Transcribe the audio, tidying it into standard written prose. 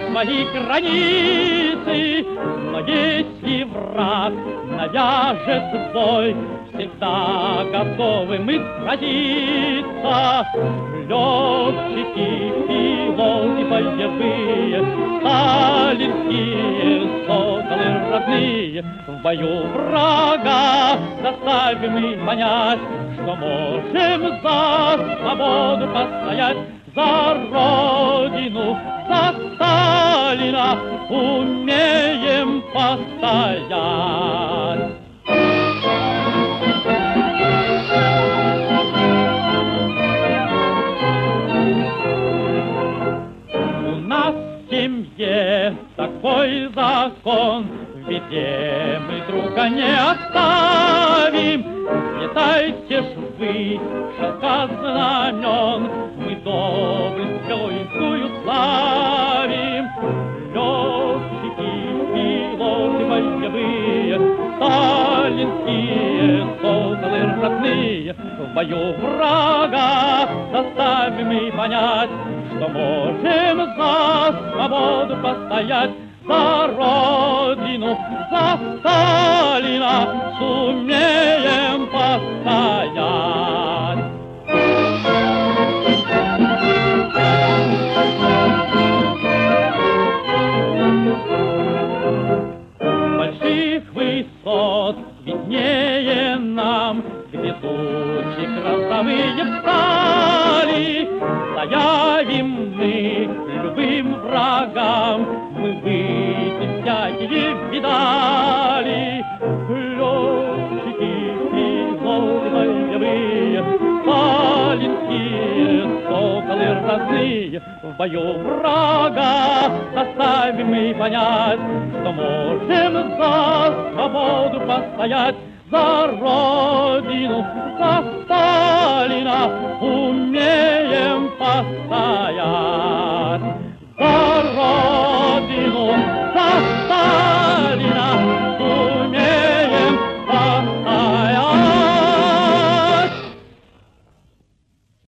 свои границы. Но если враг навяжет бой, всегда готовы мы сразиться. Летчики, пилоты боевые, сталинские соколы родные, в бою врага заставим мы понять, что можем за свободу постоять, за Родину, за Сталина умеем постоять. У нас в семье такой закон, в беде мы друга не оставим. Летайте ж вы, шелка знамен, мы доблесть воинскую славим. Летчики, пилоты боевые, сталинские соколы родные, в бою врага заставим мы понять, что можем за свободу постоять, за Родину, за Сталина сумеем постоять. Больших высот виднее нам, где тучи красовые встали, заявим мы любым врагам, мы выйдем всякие видали. Летчики, пилоты боевые, сталинские соколы родные, в бою врага заставим мы понять, что можем за свободу постоять, за Родину, за Сталина умеем постоять. За Родину.